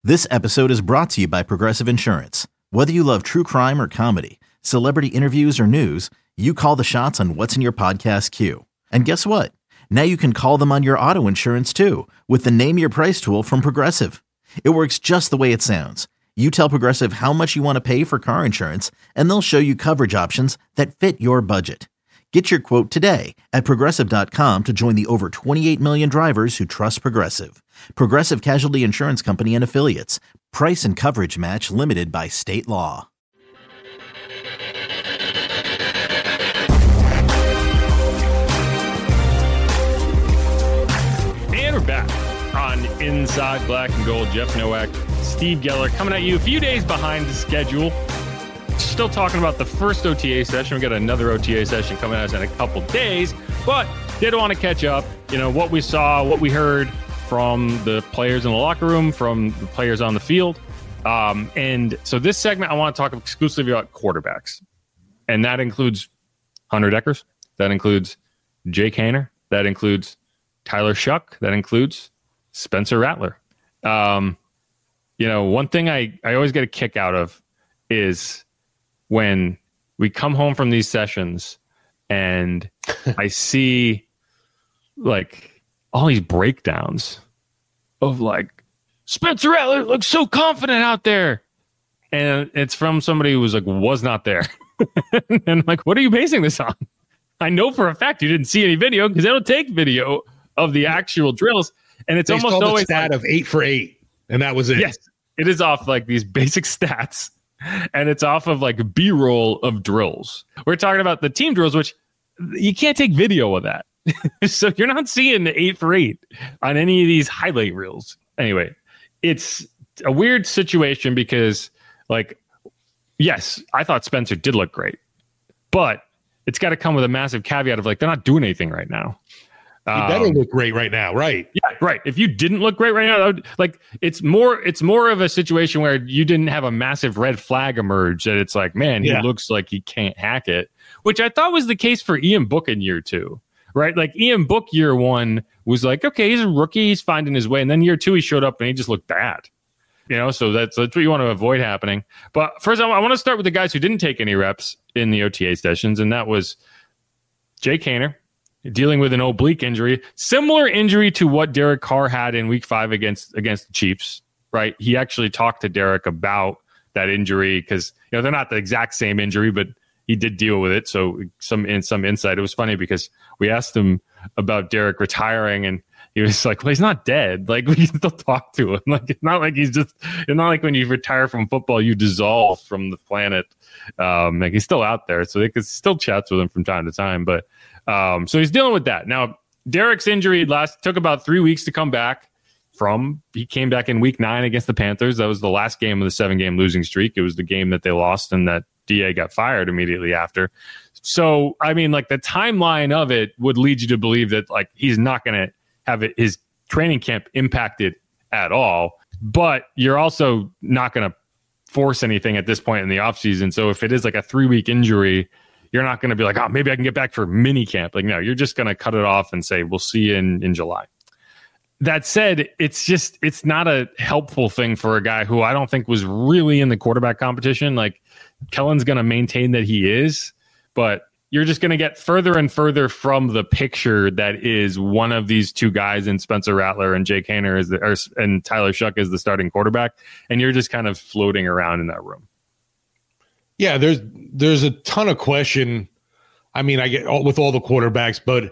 This episode is brought to you by Progressive Insurance. Whether you love true crime or comedy, celebrity interviews or news, you call the shots on what's in your podcast queue. And guess what? Now you can call them on your auto insurance too with the Name Your Price tool from Progressive. It works just the way it sounds. You tell Progressive how much you want to pay for car insurance, and they'll show you coverage options that fit your budget. Get your quote today at Progressive.com to join the over 28 million drivers who trust Progressive. Progressive Casualty Insurance Company and Affiliates. Price and coverage match limited by state law. And we're back on Inside Black and Gold. Jeff Nowak, Steve Geller coming at you a few days behind the schedule. Still talking about the first OTA session. We got another OTA session coming at us in a couple days, but did want to catch up. You know, what we saw, what we heard from the players in the locker room, from the players on the field. And so this segment, I want to talk exclusively about quarterbacks. And that includes Hunter Dekkers. That includes Jake Haener. That includes Tyler Shough. That includes Spencer Rattler. You know, one thing I always get a kick out of is when we come home from these sessions and I see like all these breakdowns of like Spencer Rattler looks so confident out there. And it's from somebody who was not there. And I'm like, what are you basing this on? I know for a fact you didn't see any video because they don't take video of the actual drills. And it's almost always a stat of 8 for 8. And that was it. Yes. It is off like these basic stats. And it's off of like B-roll of drills. We're talking about the team drills, which you can't take video of that. So you're not seeing the 8 for 8 on any of these highlight reels. Anyway, it's a weird situation because, like, yes, I thought Spencer did look great, but it's got to come with a massive caveat of like, they're not doing anything right now. You better look great right now, right? Yeah, right. If you didn't look great right now, like it's more of a situation where you didn't have a massive red flag emerge that it's like, man, he looks like he can't hack it, which I thought was the case for Ian Book in year 2, right? Like Ian Book year 1 was like, okay, he's a rookie, he's finding his way, and then year 2 he showed up and he just looked bad, you know. So that's what you want to avoid happening. But first, I want to start with the guys who didn't take any reps in the OTA sessions, and that was Jake Haener, dealing with an oblique injury, similar injury to what Derek Carr had in week 5 against the Chiefs, right? He actually talked to Derek about that injury because, you know, they're not the exact same injury, but he did deal with it. So some insight. It was funny because we asked him about Derek retiring and he was like, well, he's not dead. Like, we can still talk to him. Like, it's not like it's not like when you retire from football, you dissolve from the planet. Like, he's still out there. So they could still chats with him from time to time. But so he's dealing with that. Now, Derek's injury took about 3 weeks to come back from. He came back in week 9 against the Panthers. That was the last game of the 7-game losing streak. It was the game that they lost and that DA got fired immediately after. So, I mean, like the timeline of it would lead you to believe that like he's not going to have his training camp impacted at all. But you're also not going to force anything at this point in the offseason. So if it is like a 3-week injury, you're not going to be like, oh, maybe I can get back for mini camp. Like, no, you're just going to cut it off and say, we'll see you in July. That said, it's not a helpful thing for a guy who I don't think was really in the quarterback competition. Like, Kellen's going to maintain that he is, but you're just going to get further and further from the picture that is one of these two guys in Spencer Rattler and Jake Haener and Tyler Shough as the starting quarterback. And you're just kind of floating around in that room. Yeah, there's a ton of question. I mean, I get with all the quarterbacks, but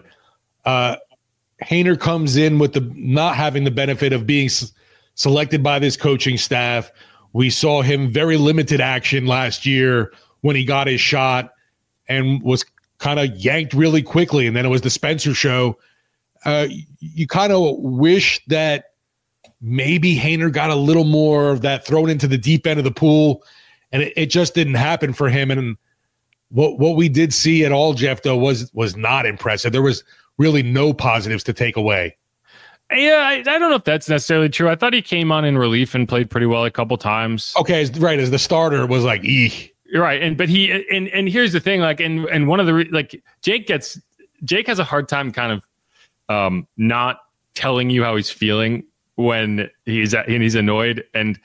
Haener comes in with the not having the benefit of being selected by this coaching staff. We saw him very limited action last year when he got his shot and was kind of yanked really quickly. And then it was the Spencer show. You kind of wish that maybe Haener got a little more of that thrown into the deep end of the pool. And it just didn't happen for him. And what we did see at all, Jeff, though, was not impressive. There was really no positives to take away. Yeah, I don't know if that's necessarily true. I thought he came on in relief and played pretty well a couple times. Okay, right. As the starter, it was like, eek. Right. But here's the thing, like, and one of the, Jake has a hard time kind of not telling you how he's feeling when he's annoyed. And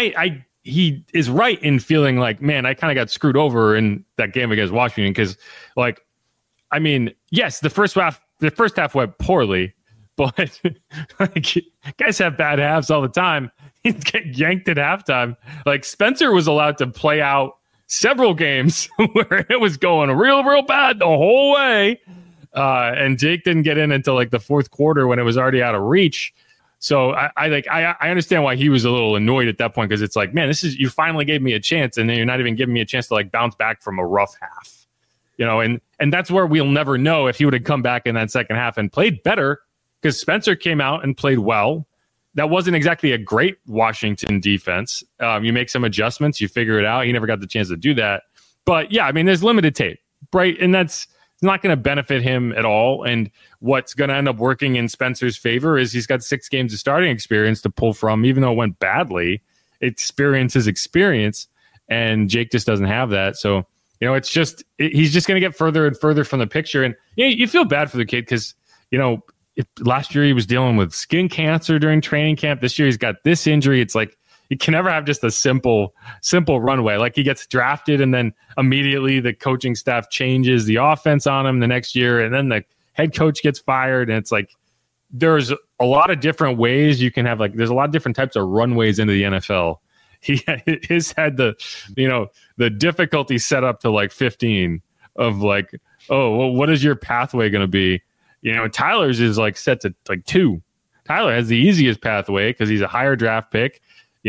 he is right in feeling like, man, I kind of got screwed over in that game against Washington. Cause like, I mean, yes, the first half went poorly, but like, guys have bad halves all the time. He'd get yanked at halftime. Like Spencer was allowed to play out several games where it was going real bad the whole way. And Jake didn't get in until like the fourth quarter when it was already out of reach. So I understand why he was a little annoyed at that point, because it's like, man, you finally gave me a chance, and then you're not even giving me a chance to like bounce back from a rough half, and that's where we'll never know if he would have come back in that second half and played better, because Spencer came out and played well. That wasn't exactly a great Washington defense. You make some adjustments, you figure it out. He never got the chance to do that. But yeah, I mean, there's limited tape, right? And that's not going to benefit him at all. And what's going to end up working in Spencer's favor is he's got 6 games of starting experience to pull from, even though it went badly. Experience is experience, and Jake just doesn't have that. So, it's just he's just going to get further and further from the picture. And you feel bad for the kid because, last year he was dealing with skin cancer during training camp. This year he's got this injury. It's like you can never have just a simple runway. Like he gets drafted and then immediately the coaching staff changes the offense on him the next year, and then the head coach gets fired. And it's like there's a lot of different ways you can have, like, there's a lot of different types of runways into the NFL. His had the difficulty set up to like 15 of like, oh, well, what is your pathway going to be? Tyler's is like set to like 2. Tyler has the easiest pathway because he's a higher draft pick. He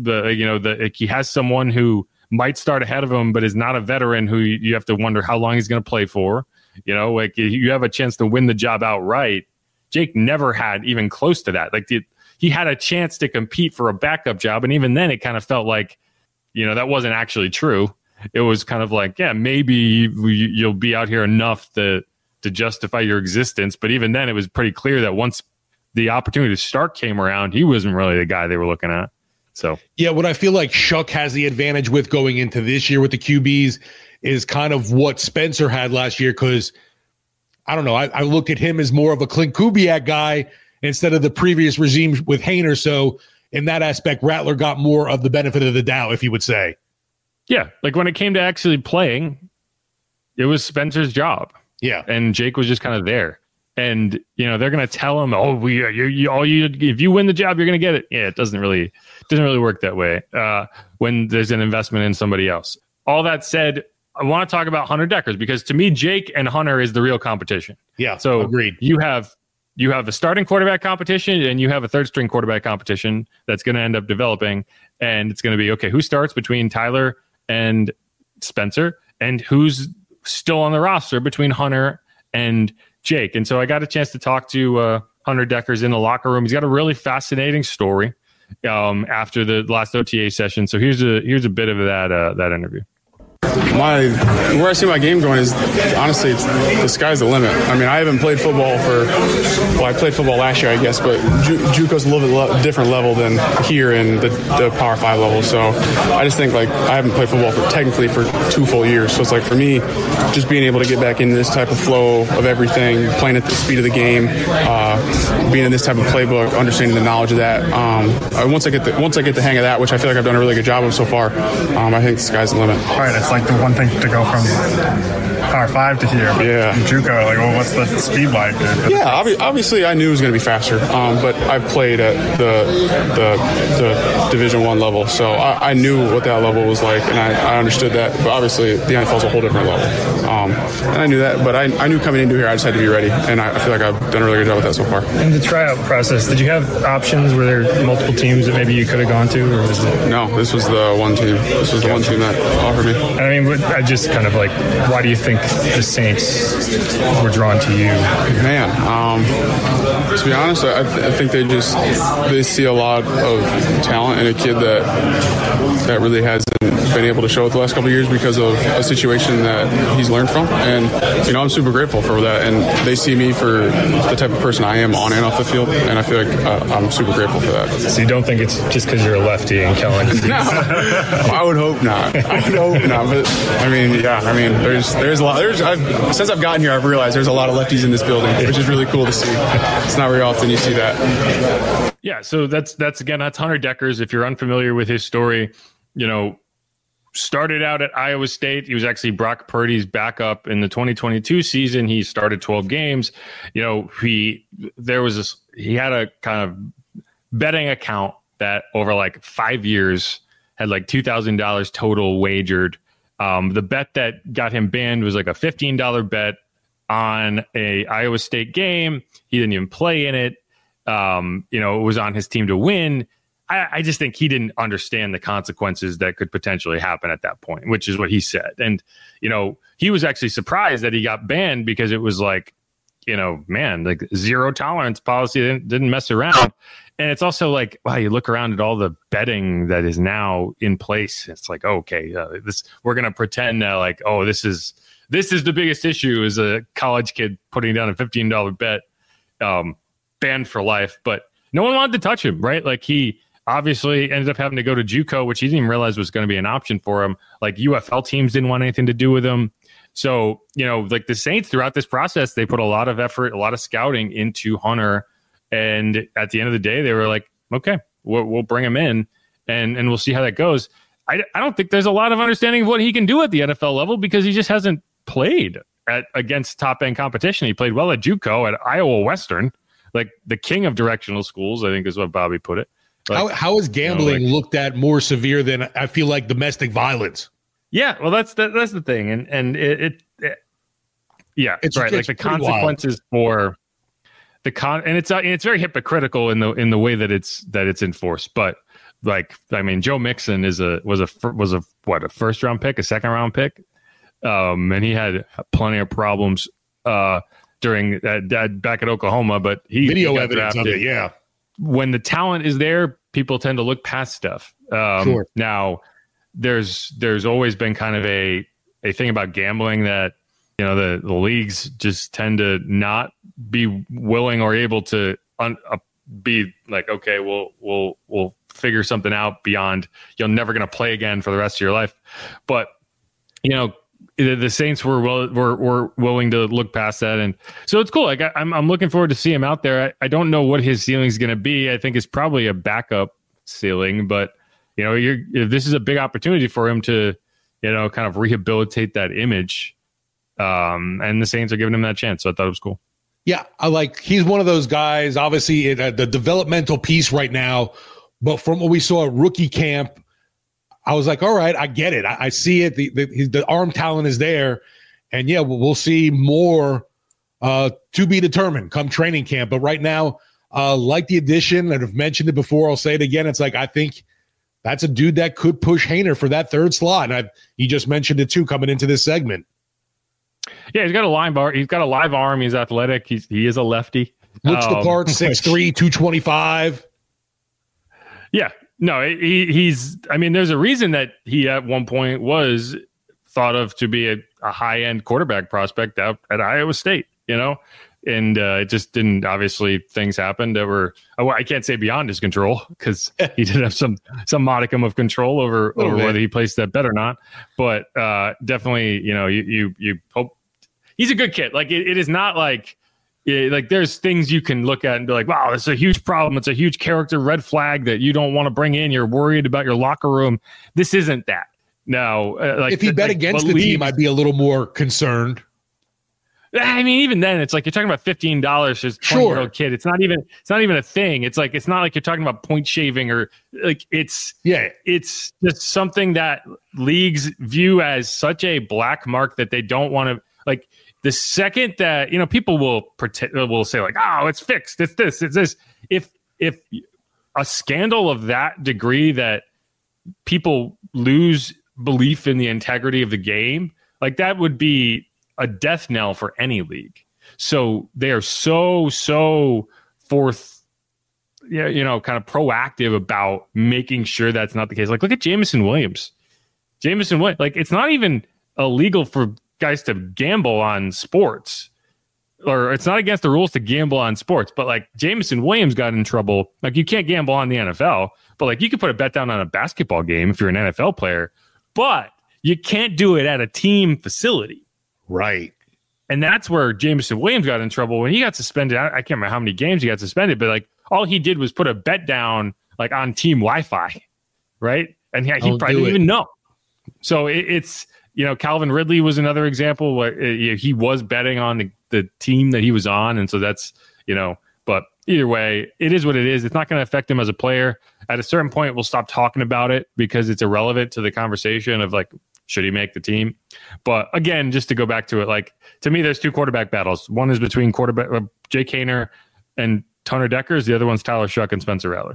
has someone who might start ahead of him, but is not a veteran who you have to wonder how long he's going to play for. Like you have a chance to win the job outright. Jake never had even close to that. Like he had a chance to compete for a backup job, and even then it kind of felt like, that wasn't actually true. It was kind of like, yeah, maybe you'll be out here enough to justify your existence. But even then, it was pretty clear that once the opportunity to start came around, he wasn't really the guy they were looking at. So yeah, what I feel like Shuck has the advantage with going into this year with the QBs is kind of what Spencer had last year, because I don't know, I looked at him as more of a Clint Kubiak guy instead of the previous regime with Haener. So in that aspect, Rattler got more of the benefit of the doubt, if you would say. Yeah, like when it came to actually playing, it was Spencer's job. Yeah, and Jake was just kind of there. And they're going to tell him, "Oh, if you win the job, you're going to get it." Yeah, it doesn't really work that way when there's an investment in somebody else. All that said, I want to talk about Hunter Dekkers, because to me, Jake and Hunter is the real competition. Yeah, so agreed. You have a starting quarterback competition, and you have a third string quarterback competition that's going to end up developing, and it's going to be, okay, who starts between Tyler and Spencer, and who's still on the roster between Hunter and Jake. And so I got a chance to talk to Hunter Dekkers in the locker room. He's got a really fascinating story after the last OTA session. So here's a bit of that interview. Where I see my game going is, honestly, the sky's the limit. I mean, I haven't played football I played football last year, I guess, but JUCO's a little bit different level than here in the Power 5 level. So I just think, like, I haven't played football for 2 full years. So it's like, for me, just being able to get back in this type of flow of everything, playing at the speed of the game, being in this type of playbook, understanding the knowledge of that. Once I get the hang of that, which I feel like I've done a really good job of so far, I think the sky's the limit. All right, it's like the one thing to go from Power 5 to here. Yeah. JUCO, like, well, what's the speed like? Yeah, obviously I knew it was going to be faster, but I've played at the Division I level, so I knew what that level was like, and I understood that. But obviously the NFL is a whole different level, and I knew that. But I knew coming into here I just had to be ready, and I feel like I've done a really good job with that so far. In the tryout process, did you have options? Were there multiple teams that maybe you could have gone to, or was it? No, this was the one team. This was the one team that offered me. I mean, I just kind of like, why do you think the Saints were drawn to you? Man, to be honest, I think they see a lot of talent in a kid that really hasn't been able to show it the last couple of years because of a situation that he's learned from. And, I'm super grateful for that. And they see me for the type of person I am on and off the field. And I feel like I'm super grateful for that. So you don't think it's just because you're a lefty and Kellen? No, I would hope not. But there's a lot. Since I've gotten here, I've realized there's a lot of lefties in this building, which is really cool to see. It's not very often you see that. Yeah, so that's Hunter Dekkers. If you're unfamiliar with his story, started out at Iowa State. He was actually Brock Purdy's backup in the 2022 season. He started 12 games. He had a kind of betting account that over like 5 years had like $2,000 total wagered. The bet that got him banned was like a $15 bet on a Iowa State game. He didn't even play in it. It was on his team to win. I just think he didn't understand the consequences that could potentially happen at that point, which is what he said. And, he was actually surprised that he got banned because it was like, like zero tolerance policy didn't mess around. And it's also like, wow, you look around at all the betting that is now in place. It's like, okay, we're going to pretend that like, oh, this is the biggest issue is a college kid putting down a $15 bet, banned for life. But no one wanted to touch him, right? Like he obviously ended up having to go to JUCO, which he didn't even realize was going to be an option for him. Like UFL teams didn't want anything to do with him. So, like the Saints throughout this process, they put a lot of effort, a lot of scouting into Hunter. And at the end of the day, they were like, okay, we'll bring him in and we'll see how that goes. I don't think there's a lot of understanding of what he can do at the NFL level because he just hasn't played against top end competition. He played well at JUCO, at Iowa Western, like the king of directional schools, I think is what Bobby put it. Like, how is gambling looked at more severe than I feel like domestic violence? Yeah, well, that's the thing, and it's right. Like the consequences wild. For the and it's very hypocritical in the way that it's enforced. But like, I mean, Joe Mixon was a first round pick, a second round pick, and he had plenty of problems during that back at Oklahoma. But video evidence of it, yeah. When the talent is there, people tend to look past stuff. Sure. Now, there's always been kind of a thing about gambling that the leagues just tend to not be willing or able to be like, okay, we'll figure something out beyond you're never going to play again for the rest of your life. But the Saints were willing to look past that, and so it's cool. Like I'm looking forward to see him out there. I don't know what his ceiling is going to be. I think it's probably a backup ceiling, but this is a big opportunity for him to kind of rehabilitate that image, and the Saints are giving him that chance. So I thought it was cool. Yeah, he's one of those guys. Obviously, the developmental piece right now, but from what we saw at rookie camp. I was like, all right, I get it. I see it. The arm talent is there. And yeah, we'll see more to be determined come training camp. But right now, like the addition, and I've mentioned it before, I'll say it again. It's like, I think that's a dude that could push Haener for that third slot. And you just mentioned it too, coming into this segment. Yeah, he's got a live arm. He's athletic. He is a lefty. Looks the part, 6'3", 225. Yeah. No, he's. I mean, there's a reason that he at one point was thought of to be a high-end quarterback prospect out at Iowa State. And it just didn't. Obviously, things happened that were. I can't say beyond his control because he did have some modicum of control over whether he placed that bet or not. But definitely, you hope he's a good kid. Like it is not like. Like there's things you can look at and be like, wow, it's a huge problem. It's a huge character red flag that you don't want to bring in. You're worried about your locker room. This isn't that. No, if he bet against the team, I'd be a little more concerned. I mean, even then, it's like you're talking about $15 to a 20-year-old kid. It's not even a thing. It's like it's not like you're talking about point shaving or like it's just something that leagues view as such a black mark that they don't want to like. The second that people will say like, oh, it's fixed, it's this. If a scandal of that degree that people lose belief in the integrity of the game, like that would be a death knell for any league. So they are so forth, kind of proactive about making sure that's not the case. Like look at Jameson Williams. Like it's not even illegal for guys to gamble on sports, or it's not against the rules to gamble on sports, but like Jameson Williams got in trouble. Like you can't gamble on the NFL, but like you could put a bet down on a basketball game if you're an NFL player, but you can't do it at a team facility. Right. And that's where Jameson Williams got in trouble when he got suspended. I can't remember how many games he got suspended, but like all he did was put a bet down like on team Wi-Fi, right? And he probably didn't even know. So it's, Calvin Ridley was another example where he was betting on the team that he was on. And so that's, but either way, it is what it is. It's not going to affect him as a player. At a certain point, we'll stop talking about it because it's irrelevant to the conversation of like, should he make the team? But again, just to go back to it, like to me, there's two quarterback battles. One is between Jake Haener and Hunter Dekkers. The other one's Tyler Shough and Spencer Rattler.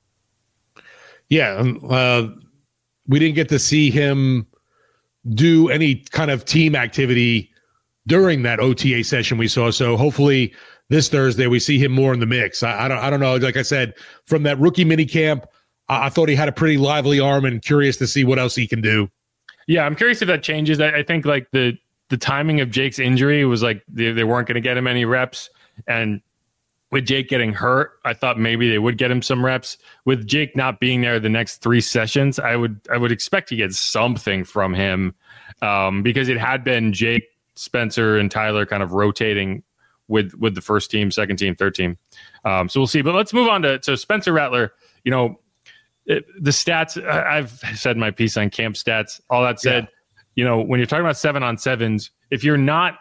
Yeah, we didn't get to see him do any kind of team activity during that OTA session we saw. So hopefully this Thursday we see him more in the mix. I don't know. Like I said, from that rookie mini camp, I thought he had a pretty lively arm, and curious to see what else he can do. Yeah, I'm curious if that changes. I think like the timing of Jake's injury was like they weren't going to get him any reps, and with Jake getting hurt, I thought maybe they would get him some reps. With Jake not being there the next 3 sessions, I would expect to get something from him because it had been Jake, Spencer, and Tyler kind of rotating with the first team, second team, third team. So we'll see. But let's move on to Spencer Rattler. The stats, I've said my piece on camp stats. All that said, when you're talking about 7-on-7s, if you're not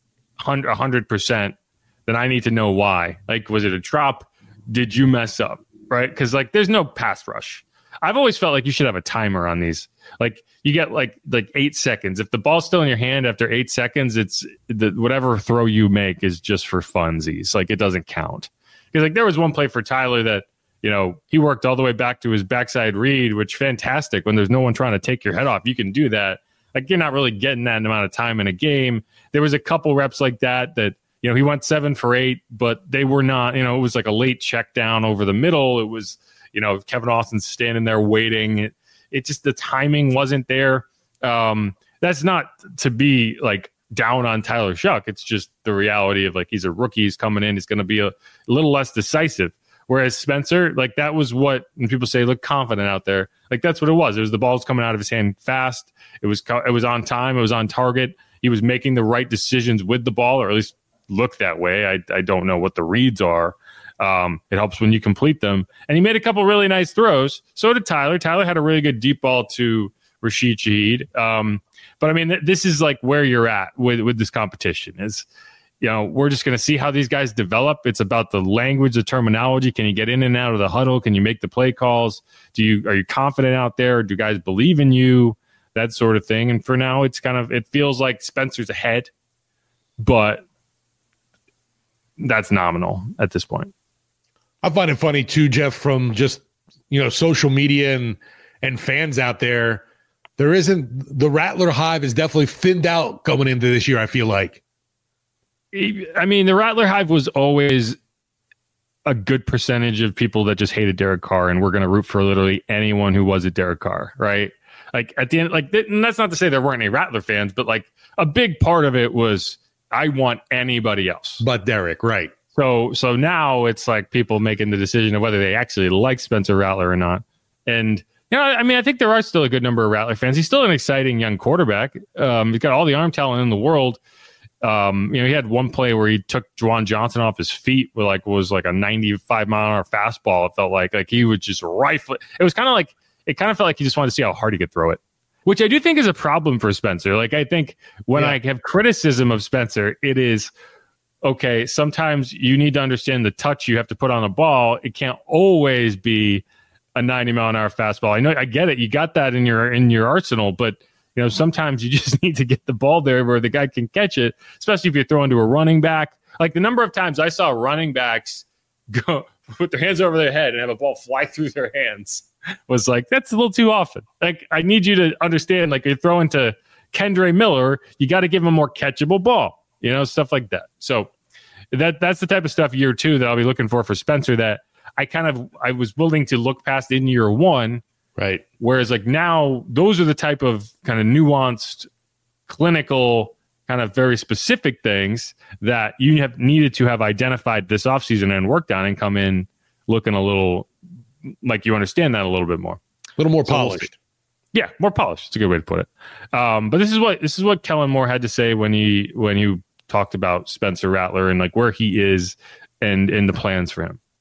100%, then I need to know why. Like, was it a drop? Did you mess up? Right? Because like, there's no pass rush. I've always felt like you should have a timer on these. Like, you get like 8 seconds. If the ball's still in your hand after 8 seconds, it's whatever throw you make is just for funsies. Like, it doesn't count. Because like, there was one play for Tyler that, he worked all the way back to his backside read, which fantastic. When there's no one trying to take your head off, you can do that. Like, you're not really getting that amount of time in a game. There was a couple reps like that, he went 7 for 8, but they were not, it was like a late check down over the middle. It was, Kevin Austin standing there waiting. It just, the timing wasn't there. That's not to be like down on Tyler Shough. It's just the reality of like, he's a rookie, he's coming in, he's going to be a little less decisive. Whereas Spencer, like that was what, when people say look confident out there, like that's what it was. It was the ball's coming out of his hand fast. It was on time. It was on target. He was making the right decisions with the ball, or at least look that way. I don't know what the reads are. It helps when you complete them. And he made a couple really nice throws. So did Tyler. Tyler had a really good deep ball to Rashid Shaheed. But I mean, this is like where you're at with this competition is, we're just going to see how these guys develop. It's about the language, the terminology. Can you get in and out of the huddle? Can you make the play calls? Are you confident out there? Do guys believe in you? That sort of thing. And for now, it feels like Spencer's ahead, but that's nominal at this point. I find it funny too, Jeff, from just, social media and fans out there. The Rattler hive is definitely thinned out coming into this year, I feel like. I mean, the Rattler hive was always a good percentage of people that just hated Derek Carr, and we're going to root for literally anyone who was a Derek Carr, right? Like at the end, and that's not to say there weren't any Rattler fans, but like a big part of it was I want anybody else but Derek, right? So now it's like people making the decision of whether they actually like Spencer Rattler or not. And I mean, I think there are still a good number of Rattler fans. He's still an exciting young quarterback. He's got all the arm talent in the world. He had one play where he took Juwan Johnson off his feet with was like a 95-mile-an-hour fastball. It felt like he would just rifle it. It kind of felt like he just wanted to see how hard he could throw it, which I do think is a problem for Spencer. Like, I think when I have criticism of Spencer, it is, okay, sometimes you need to understand the touch you have to put on a ball. It can't always be a 90-mile-an-hour fastball. I know, I get it. You got that in your arsenal, but sometimes you just need to get the ball there where the guy can catch it, especially if you're throwing to a running back. Like the number of times I saw running backs go put their hands over their head and have a ball fly through their hands was like, that's a little too often. Like, I need you to understand, like, you're throwing to Kendre Miller, you got to give him a more catchable ball, stuff like that. So that's the type of stuff year 2 that I'll be looking for Spencer, that I was willing to look past in year 1. Right. Whereas like now, those are the type of kind of nuanced, clinical, kind of very specific things that you have needed to have identified this offseason and worked on and come in looking a little like you understand that a little bit more. A little more polished. Yeah, more polished. It's a good way to put it. But this is what Kellen Moore had to say when he talked about Spencer Rattler and like where he is and the plans for him.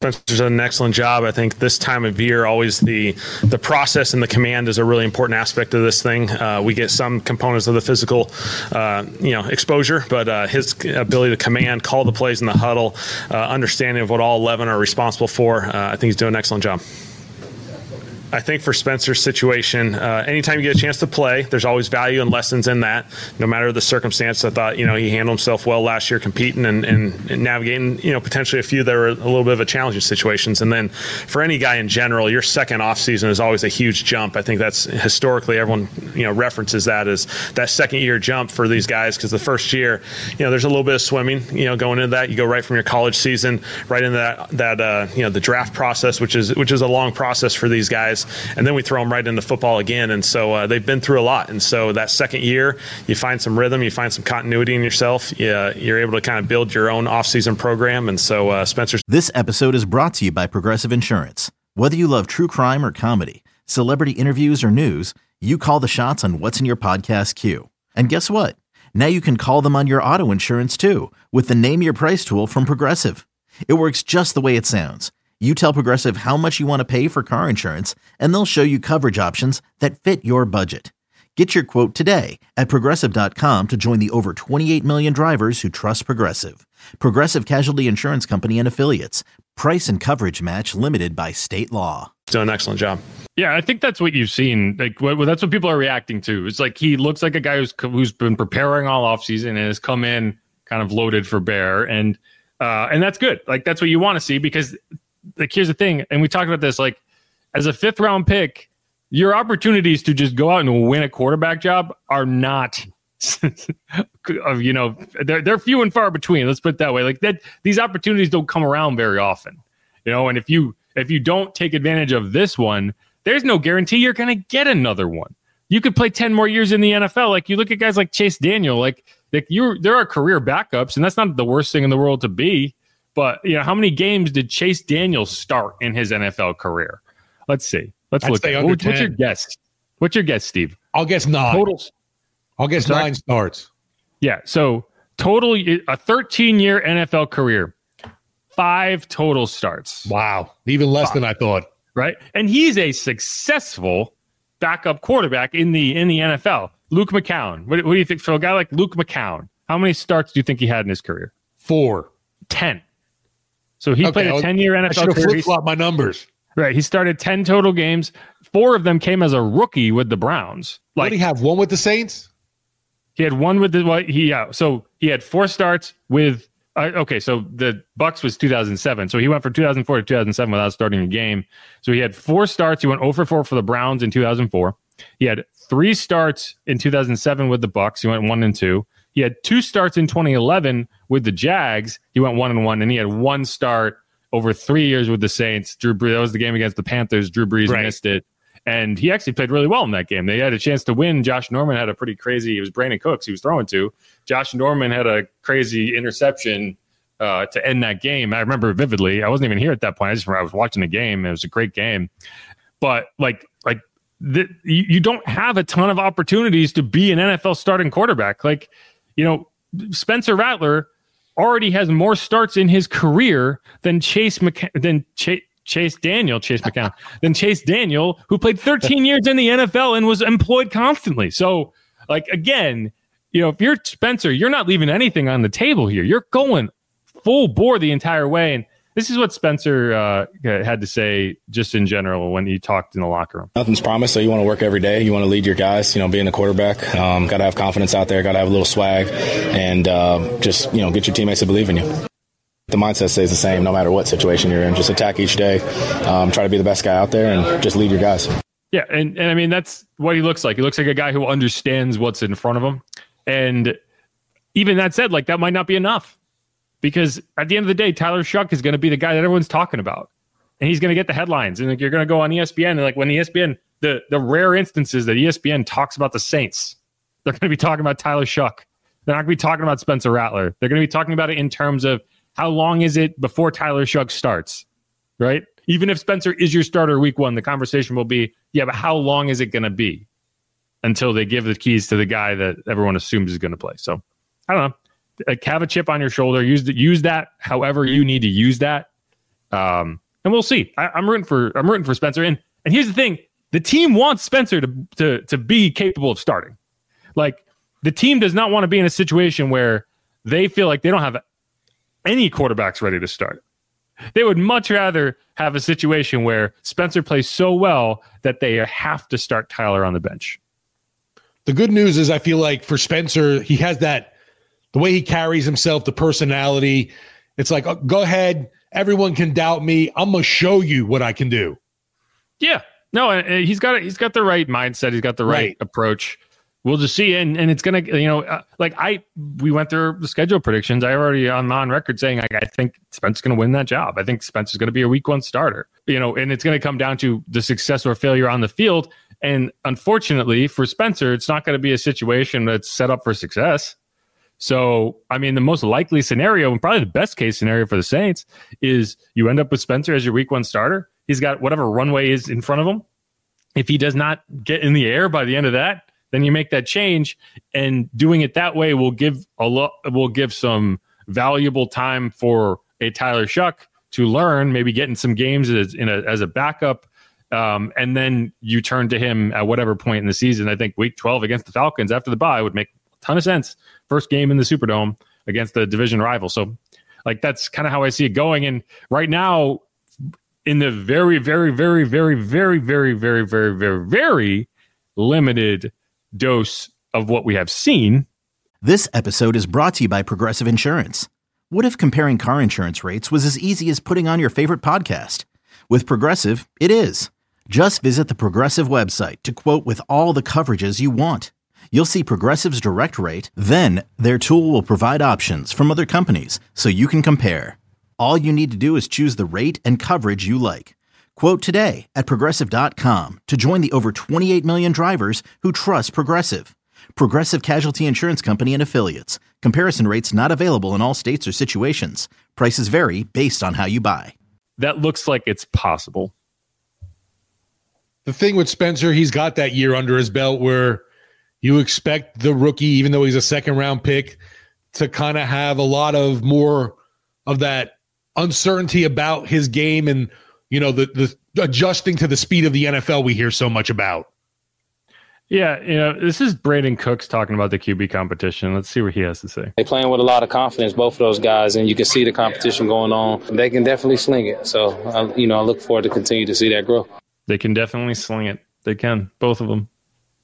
Spencer's done an excellent job. I think this time of year, always the process and the command is a really important aspect of this thing. We get some components of the physical, exposure, but his ability to command, call the plays in the huddle, understanding of what all 11 are responsible for, I think he's doing an excellent job. I think for Spencer's situation, anytime you get a chance to play, there's always value and lessons in that, no matter the circumstance. I thought, he handled himself well last year competing and navigating, potentially a few that were a little bit of a challenging situations. And then for any guy in general, your second offseason is always a huge jump. I think that's historically everyone, references that as that second year jump for these guys, because the first year, there's a little bit of swimming, going into that. You go right from your college season right into that the draft process, which is a long process for these guys. And then we throw them right into football again. And so they've been through a lot. And so that second year, you find some rhythm, you find some continuity in yourself. You're able to kind of build your own off-season program. And so Spencer's. This episode is brought to you by Progressive Insurance. Whether you love true crime or comedy, celebrity interviews or news, you call the shots on what's in your podcast queue. And guess what? Now you can call them on your auto insurance too, with the Name Your Price tool from Progressive. It works just the way it sounds. You tell Progressive how much you want to pay for car insurance, and they'll show you coverage options that fit your budget. Get your quote today at Progressive.com to join the over 28 million drivers who trust Progressive. Progressive Casualty Insurance Company and Affiliates. Price and coverage match limited by state law. Doing an excellent job. Yeah, I think that's what you've seen. Like, that's what people are reacting to. It's like he looks like a guy who's been preparing all offseason and has come in kind of loaded for bear, and that's good. Like, that's what you want to see, because like, here's the thing, and we talked about this, like, as a 5th round pick, your opportunities to just go out and win a quarterback job are not, they're few and far between. Let's put it that way. Like, that, these opportunities don't come around very often, and if you don't take advantage of this one, there's no guarantee you're going to get another one. You could play 10 more years in the NFL. Like, you look at guys like Chase Daniel, there are career backups, and that's not the worst thing in the world to be. But, how many games did Chase Daniel start in his NFL career? Let's see. Let's look. What's your guess? What's your guess, Steve? I'll guess 9. Totals. I'll guess 9 starts. Yeah. So total, a 13-year NFL career, 5 total starts. Wow. Even less than I thought. Right. And he's a successful backup quarterback in the NFL. Luke McCown. What do you think? For a guy like Luke McCown, how many starts do you think he had in his career? 4. 10. So he played a 10-year NFL career. I should have flip-flopped my numbers. Right. He started 10 total games. 4 of them came as a rookie with the Browns. What did he have? 1 with the Saints? He had 1 with the So he had 4 starts with so the Bucs was 2007. So he went from 2004 to 2007 without starting a game. So he had 4 starts. He went 0-4 for the Browns in 2004. He had 3 starts in 2007 with the Bucs. He went 1-2. He had 2 starts in 2011 with the Jags. He went 1-1, and he had 1 start over 3 years with the Saints. Drew Brees, that was the game against the Panthers. Drew Brees missed it, and he actually played really well in that game. They had a chance to win. Josh Norman had a pretty crazy. It was Brandon Cooks he was throwing to. Josh Norman had a crazy interception to end that game. I remember vividly. I wasn't even here at that point. I was watching the game. It was a great game, but you don't have a ton of opportunities to be an NFL starting quarterback. Spencer Rattler already has more starts in his career than Chase Daniel, who played 13 years in the NFL and was employed constantly. So, again, if you're Spencer, you're not leaving anything on the table here. You're going full bore the entire way. And this is what Spencer had to say just in general when he talked in the locker room. Nothing's promised, so you want to work every day. You want to lead your guys, being a quarterback. Got to have confidence out there, got to have a little swag, and just, get your teammates to believe in you. The mindset stays the same no matter what situation you're in. Just attack each day, try to be the best guy out there, and just lead your guys. Yeah, and I mean, that's what he looks like. He looks like a guy who understands what's in front of him. And even that said, that might not be enough. Because at the end of the day, Tyler Shuck is going to be the guy that everyone's talking about. And he's going to get the headlines. And you're going to go on ESPN. And when ESPN, the rare instances that ESPN talks about the Saints, they're going to be talking about Tyler Shuck. They're not going to be talking about Spencer Rattler. They're going to be talking about it in terms of how long is it before Tyler Shuck starts, right? Even if Spencer is your starter week 1, the conversation will be, yeah, but how long is it going to be until they give the keys to the guy that everyone assumes is going to play? So, I don't know. Have a chip on your shoulder. Use that however you need to use that. And we'll see. I'm rooting for Spencer. And here's the thing: the team wants Spencer to be capable of starting. Like, the team does not want to be in a situation where they feel like they don't have any quarterbacks ready to start. They would much rather have a situation where Spencer plays so well that they have to start Tyler on the bench. The good news is I feel like for Spencer, he has that, the way he carries himself, the personality. It's like, oh, go ahead. Everyone can doubt me. I'm going to show you what I can do. Yeah. No, he's got the right mindset. He's got the right approach. We'll just see. And it's going to, we went through the schedule predictions. I already on record saying, I think Spencer's going to win that job. I think Spencer's going to be a week 1 starter, and it's going to come down to the success or failure on the field. And unfortunately for Spencer, it's not going to be a situation that's set up for success. So, I mean, the most likely scenario, and probably the best case scenario for the Saints, is you end up with Spencer as your week 1 starter. He's got whatever runway is in front of him. If he does not get in the air by the end of that, then you make that change, and doing it that way will give some valuable time for a Tyler Shough to learn, maybe get in some games as a backup, and then you turn to him at whatever point in the season. I think week 12 against the Falcons after the bye would make a ton of sense. First game in the Superdome against the division rival. So, like, that's kind of how I see it going. And right now, in the very, very, very, very, very, very, very, very, very, very limited dose of what we have seen. This episode is brought to you by Progressive Insurance. What if comparing car insurance rates was as easy as putting on your favorite podcast? With Progressive, it is. Just visit the Progressive website to quote with all the coverages you want. You'll see Progressive's direct rate, then their tool will provide options from other companies so you can compare. All you need to do is choose the rate and coverage you like. Quote today at Progressive.com to join the over 28 million drivers who trust Progressive. Progressive Casualty Insurance Company and Affiliates. Comparison rates not available in all states or situations. Prices vary based on how you buy. That looks like it's possible. The thing with Spencer, he's got that year under his belt where you expect the rookie, even though he's a second-round pick, to kind of have a lot of more of that uncertainty about his game and, the adjusting to the speed of the NFL we hear so much about. Yeah, this is Brandon Cooks talking about the QB competition. Let's see what he has to say. They're playing with a lot of confidence, both of those guys, and you can see the competition going on. They can definitely sling it. So, I look forward to continue to see that grow. They can definitely sling it. They can, both of them.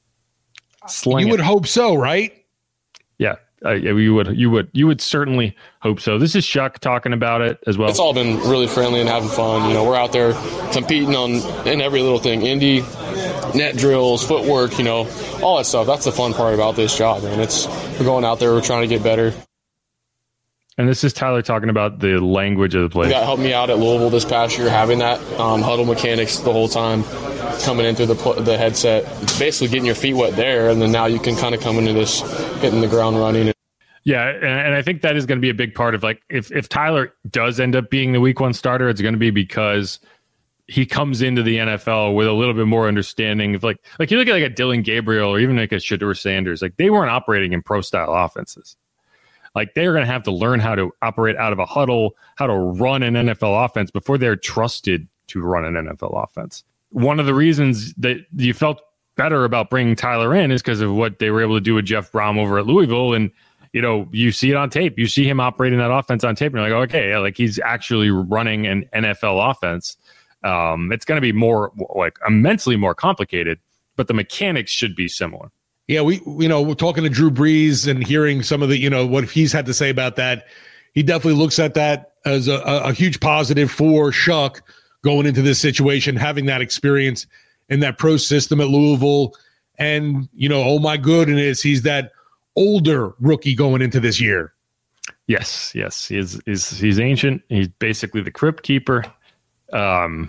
You would hope so, right? Yeah. You would certainly hope so. This is Shough talking about it as well. It's all been really friendly and having fun. We're out there competing in every little thing. Indy, net drills, footwork, all that stuff. That's the fun part about this job, man. We're going out there, we're trying to get better. And this is Tyler talking about the language of the place. That helped me out at Louisville this past year, having that huddle mechanics the whole time, coming in through the headset, basically getting your feet wet there, and then now you can kind of come into this hitting the ground running. Yeah, and I think that is going to be a big part of, like, if Tyler does end up being the week 1 starter, it's going to be because he comes into the NFL with a little bit more understanding of, like you look at like a Dylan Gabriel or even like a Shedeur Sanders, like they weren't operating in pro style offenses. Like, they're going to have to learn how to operate out of a huddle, how to run an NFL offense before they're trusted to run an NFL offense. One of the reasons that you felt better about bringing Tyler in is because of what they were able to do with Jeff Brom over at Louisville. And, you see it on tape. You see him operating that offense on tape, and you're like, okay, like he's actually running an NFL offense. It's going to be more, like, immensely more complicated, but the mechanics should be similar. Yeah, we're talking to Drew Brees and hearing some of the, what he's had to say about that. He definitely looks at that as a huge positive for Shough going into this situation, having that experience in that pro system at Louisville. And, oh my goodness, he's that older rookie going into this year. Yes. He's ancient. He's basically the crypt keeper. But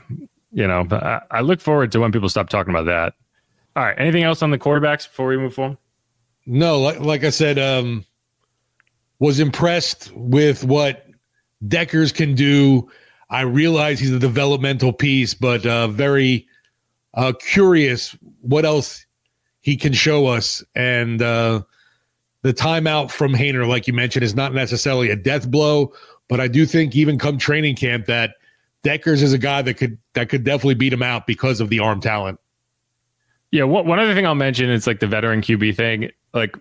I look forward to when people stop talking about that. All right. Anything else on the quarterbacks before we move on? No, like I said, was impressed with what Deckers can do. I realize he's a developmental piece, but very curious what else he can show us. And the timeout from Haener, like you mentioned, is not necessarily a death blow, but I do think even come training camp that Deckers is a guy that could definitely beat him out because of the arm talent. Yeah, one other thing I'll mention is like the veteran QB thing. Like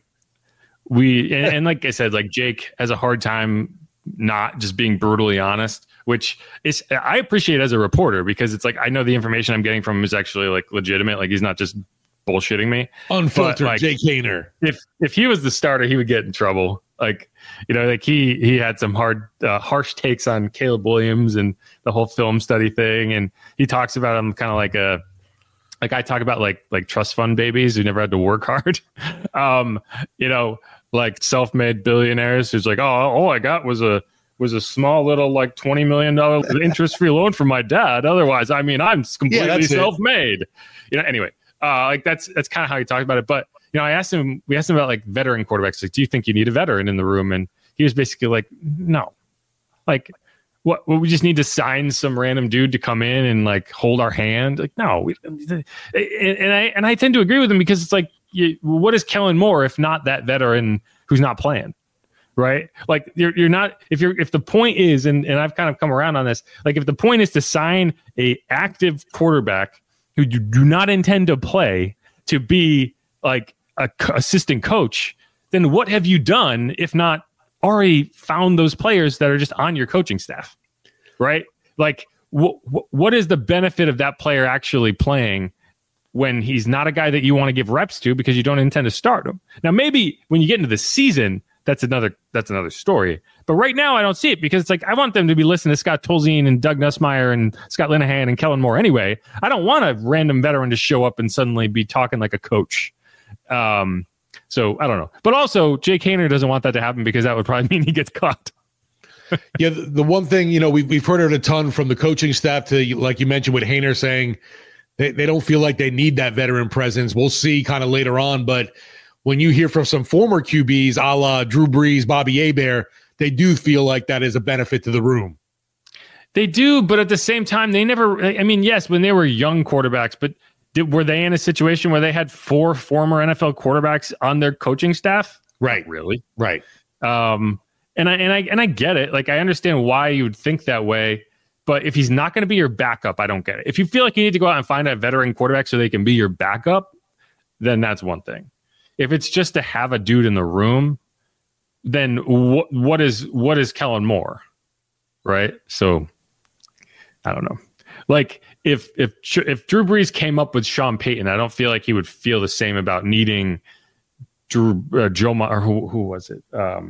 and like I said, like Jake has a hard time not just being brutally honest, which is I appreciate as a reporter because it's like I know the information I'm getting from him is actually like legitimate. Like he's not just bullshitting me. Unfiltered, like, Jake Haener. If he was the starter, he would get in trouble. Like, you know, like he had some harsh takes on Caleb Williams and the whole film study thing, and he talks about him kind of like I talk about like trust fund babies who never had to work hard. You know, like self-made billionaires who's like, oh, all I got was a small little like $20 million interest-free loan from my dad. Otherwise, I mean, I'm completely self-made. You know, anyway, like that's kind of how he talked about it. But you know, we asked him about like veteran quarterbacks. Like, do you think you need a veteran in the room? And he was basically like, no. Like, what we just need to sign some random dude to come in and like hold our hand? Like, no. And I tend to agree with him because it's like, what is Kellen Moore if not that veteran who's not playing? Right? Like you're not, if the point is, and I've kind of come around on this, like if the point is to sign a active quarterback who you do not intend to play to be like a assistant coach, then what have you done if not already found those players that are just on your coaching staff? Right? Like what is the benefit of that player actually playing when he's not a guy that you want to give reps to because you don't intend to start him? Now, maybe when you get into the season, that's another story. But right now, I don't see it because it's like I want them to be listening to Scott Tolzien and Doug Nussmeier and Scott Linehan and Kellen Moore anyway. I don't want a random veteran to show up and suddenly be talking like a coach. So I don't know. But also, Jake Haener doesn't want that to happen because that would probably mean he gets caught. Yeah, the one thing, you know, we've heard it a ton from the coaching staff to, like you mentioned with Haener saying they don't feel like they need that veteran presence. We'll see kind of later on. But when you hear from some former QBs, a la Drew Brees, Bobby Hebert, they do feel like that is a benefit to the room. They do, but at the same time, they never, I mean, yes, when they were young quarterbacks, but were they in a situation where they had 4 former NFL quarterbacks on their coaching staff? Right. Really? Right. And I get it. Like, I understand why you would think that way, but if he's not going to be your backup, I don't get it. If you feel like you need to go out and find a veteran quarterback so they can be your backup, then that's one thing. If it's just to have a dude in the room, then what is Kellen Moore? Right? So I don't know. Like if Drew Brees came up with Sean Payton, I don't feel like he would feel the same about needing Joe or who was it?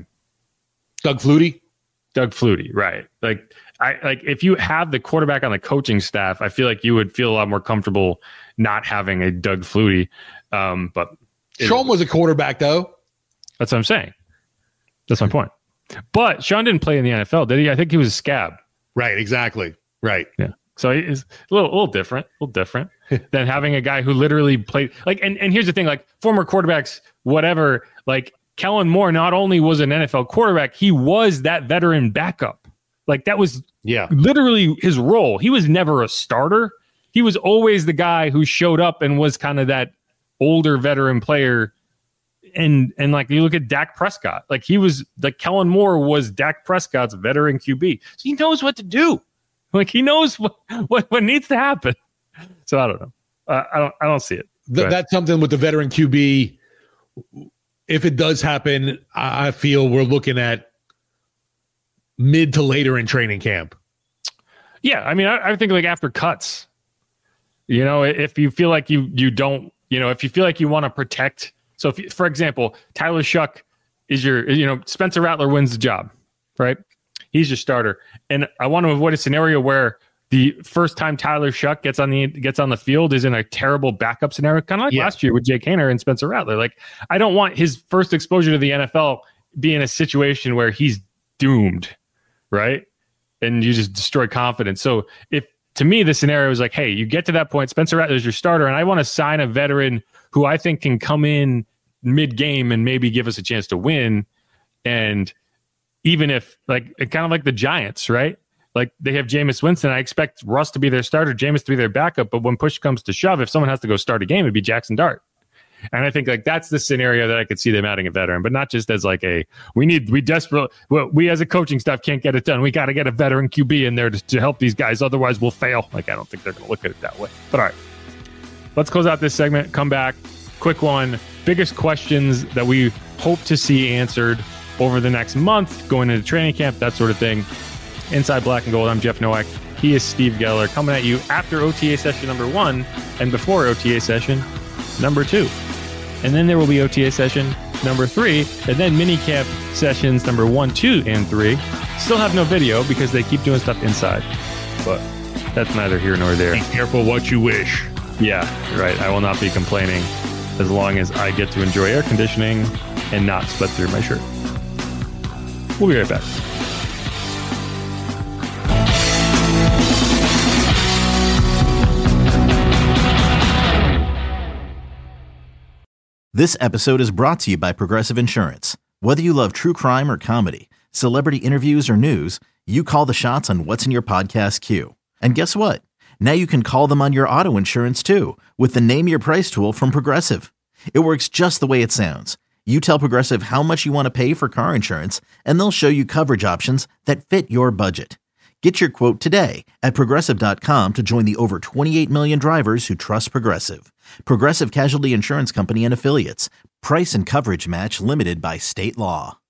Doug Flutie. Doug Flutie, right? Like if you have the quarterback on the coaching staff, I feel like you would feel a lot more comfortable not having a Doug Flutie. But Sean was a quarterback, though. That's what I'm saying. That's my point. But Sean didn't play in the NFL, did he? I think he was a scab. Right, exactly. Right. Yeah. So it's a little different than having a guy who literally played. Like, and here's the thing: like former quarterbacks, whatever. Like Kellen Moore, not only was an NFL quarterback, he was that veteran backup. Like that was literally his role. He was never a starter. He was always the guy who showed up and was kind of that older veteran player. And like you look at Dak Prescott, like he was like Kellen Moore was Dak Prescott's veteran QB. So he knows what to do. Like he knows what needs to happen. So I don't know. I don't see it. That's something with the veteran QB. If it does happen, I feel we're looking at mid to later in training camp. Yeah, I mean, I think like after cuts. You know, if you feel like you don't, you know, if you feel like you want to protect. So if you, for example, Tyler Shuck is Spencer Rattler wins the job, right? He's your starter. And I want to avoid a scenario where the first time Tyler Shuck gets on the field is in a terrible backup scenario, kind of like last year with Jake Haener and Spencer Rattler. Like, I don't want his first exposure to the NFL be in a situation where he's doomed, right? And you just destroy confidence. So to me, the scenario is like, hey, you get to that point, Spencer Rattler is your starter, and I want to sign a veteran who I think can come in mid-game and maybe give us a chance to win. And even if, like, kind of like the Giants, right? Like, they have Jameis Winston. I expect Russ to be their starter, Jameis to be their backup. But when push comes to shove, if someone has to go start a game, it'd be Jackson Dart. And I think like that's the scenario that I could see them adding a veteran, but not just as like we as a coaching staff can't get it done. We got to get a veteran QB in there to help these guys. Otherwise we'll fail. Like, I don't think they're going to look at it that way. But all right, let's close out this segment. Come back. Quick one. Biggest questions that we hope to see answered over the next month, going into training camp, that sort of thing. Inside Black and Gold, I'm Jeff Nowak. He is Steve Geller, coming at you after OTA session number 1 and before OTA session number 2. And then there will be OTA session number 3, and then mini camp sessions number 1, 2, and 3. Still have no video because they keep doing stuff inside, but that's neither here nor there. Be careful what you wish. Yeah, right. I will not be complaining as long as I get to enjoy air conditioning and not sweat through my shirt. We'll be right back. This episode is brought to you by Progressive Insurance. Whether you love true crime or comedy, celebrity interviews or news, you call the shots on what's in your podcast queue. And guess what? Now you can call them on your auto insurance too with the Name Your Price tool from Progressive. It works just the way it sounds. You tell Progressive how much you want to pay for car insurance, and they'll show you coverage options that fit your budget. Get your quote today at Progressive.com to join the over 28 million drivers who trust Progressive. Progressive Casualty Insurance Company and Affiliates. Price and coverage match limited by state law.